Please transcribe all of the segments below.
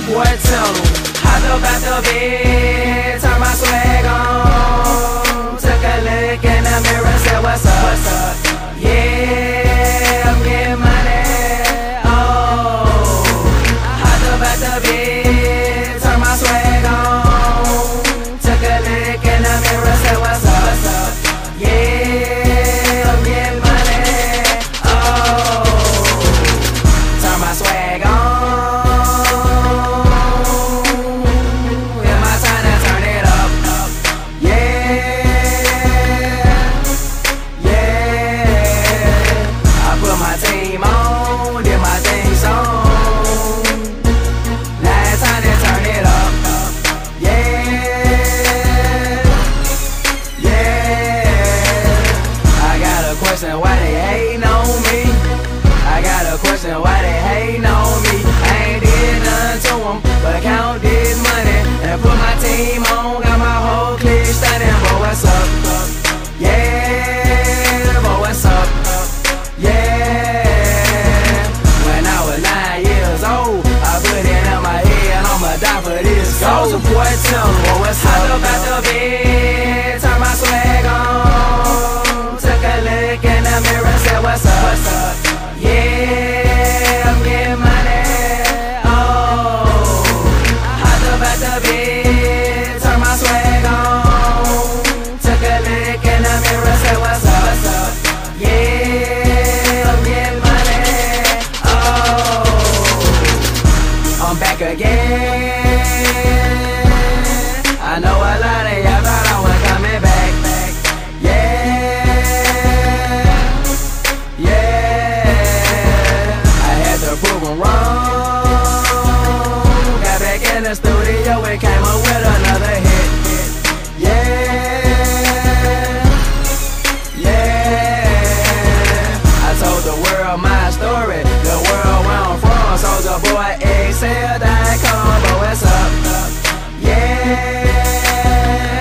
boy, tell him. Hopped up out the bed, turned my swag on, took a look in the mirror, said what's up, what's up? Yeah, I'm getting money, oh. Hopped up out the bed, turned my swag on, took a look in the mirror, said what's up, what's up? Yeah, I'm getting money, oh. Turn my swag on. Why they hating on me? I got a question, why they hating on me? I ain't did nothing to them, but count this money and put my team on, got my whole clique stunning. Boy, what's up? Yeah, boy, what's up? Yeah. When I was 9 years old, I put it in my head, I'ma die for this. Soulja Boy, tell me, boy, what's up? Hopped up out the bed, turn my swag on, took a look in the mirror, said what's up, what's up? Yeah, I'm getting money, oh. Hopped up out the bed, turned my swag on, took a look in the mirror, said what's up, what's up? Yeah, I'm getting money, oh. I'm back again. I know a lot of y'all thought I was coming back. Prove them wrong. Got back in the studio and came up with another hit. Yeah, yeah. I told the world my story, the world where I'm from. Soulja Boy, XL.com, but what's up? Yeah,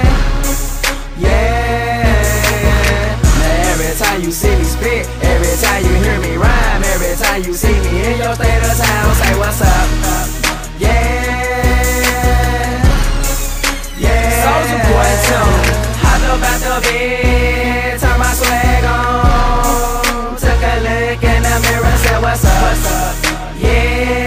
yeah. Now every time you see me spit, every time you hear me rhyme, every time you see me in your state of town, say what's up? Yeah, yeah. Soulja Boy, tell me. Hopped up out the bed, turned my swag on, took a look in the mirror, said what's up? What's up? Yeah.